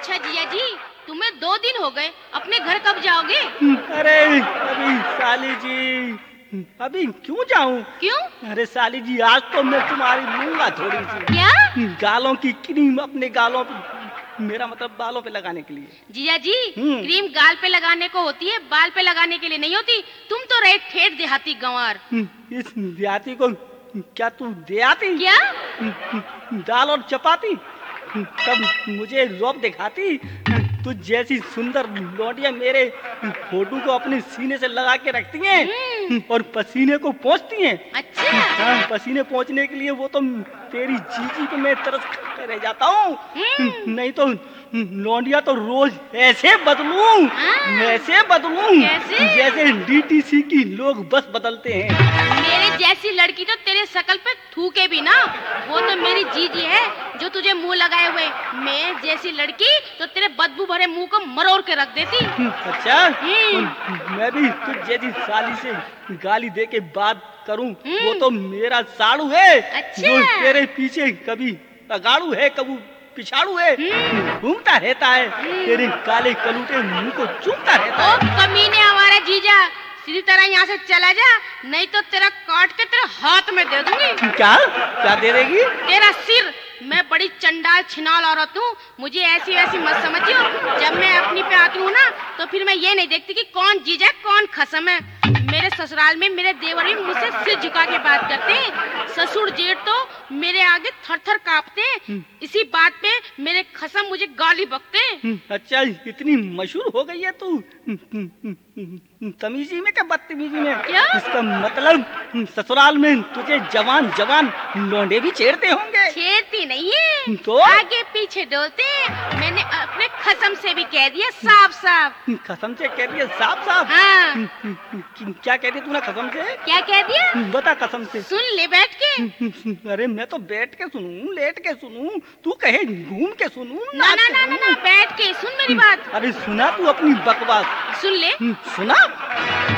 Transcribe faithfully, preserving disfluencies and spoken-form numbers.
अच्छा जिया जी, तुम्हें दो दिन हो गए, अपने घर कब जाओगे? अरे अभी साली जी, अभी क्यों जाऊं? क्यों? अरे साली जी, आज तो मैं तुम्हारी लूंगा थोड़ी सी। क्या? गालों की क्रीम अपने गालों पे, मेरा मतलब बालों पे लगाने के लिए। जिया जी, क्रीम गाल पे लगाने को होती है, बाल पे लगाने के लिए नहीं होती। तुम तो रहे ठेठ देहाती गंवार। इस देहाती को क्या तू देहाती? क्या? दाल और चपाती तब मुझे रौब दिखाती। तू जैसी सुंदर लौटिया मेरे फोटो को अपने सीने से लगा के रखती हैं और पसीने को पोंछती हैं। अच्छा। हाँ, पसीने पोंछने के लिए वो तो तेरी जीजी पे मैं तरस कर रह जाता हूँ। नहीं तो लौंडिया तो रोज ऐसे बदलूं, ऐसे बदलूं जैसे डीटीसी की लोग बस बदलते हैं। मेरे जैसी लड़की तो तेरे शकल पे थूके भी ना। वो तो मेरी जीजी है जो तुझे मुंह लगाए हुए। मैं जैसी लड़की तो तेरे बदबू भरे मुंह को मरोड़ के रख देती। अच्छा, मैं भी तुझ जैसी साली से गाली दे के बात करूं, वो तो मेरा साड़ू है। अच्छा। जो तेरे पीछे कभी अगाड़ू है, कभी पिछाड़ू है, घूमता रहता है, तेरे काले कलूटे मुंह को चूमता रहता है। ओ कमीने हमारा जीजा, सीधी तरह यहाँ से चला जा, नहीं तो तेरा काट के तेरे हाथ में दे दूंगी। क्या क्या दे देगी? तेरा सिर। मैं बड़ी चंडाल छिनाल औरत हूँ, मुझे ऐसी वैसी मत समझियो। जब मैं अपनी पे आती हूँ ना, तो फिर मैं ये नहीं देखती कि कौन जीजा कौन खसम है। मेरे ससुराल में मेरे देवर भी मुझसे सिर झुका के बात करते हैं। ससुर जेठ तो मेरे आगे थर थर कांपते हैं। इसी बात पे मेरे खसम मुझे गाली बकते हैं। अच्छा, इतनी मशहूर हो गई है तू तमीजी में क्या बदतमीजी में? क्या? इसका मतलब ससुराल में तुझे जवान जवान लौंडे भी छेड़ते होंगे। छेड़ती नहीं है, तो आगे पीछे डोलते हैं। मैंने अपने खसम से भी कह दिया साफ साफ। कसम से कह दिया साफ साफ? हाँ। क्या कह दिया तूने कसम से? क्या कह दिया? बता कसम से। सुन ले बैठ के। अरे मैं तो बैठ के सुनूं, लेट के सुनूं, तू कहे घूम के सुनूं? ना ना ना ना ना, बैठ के सुन मेरी बात। अरे सुना तू अपनी बकवास। सुन ले। सुना।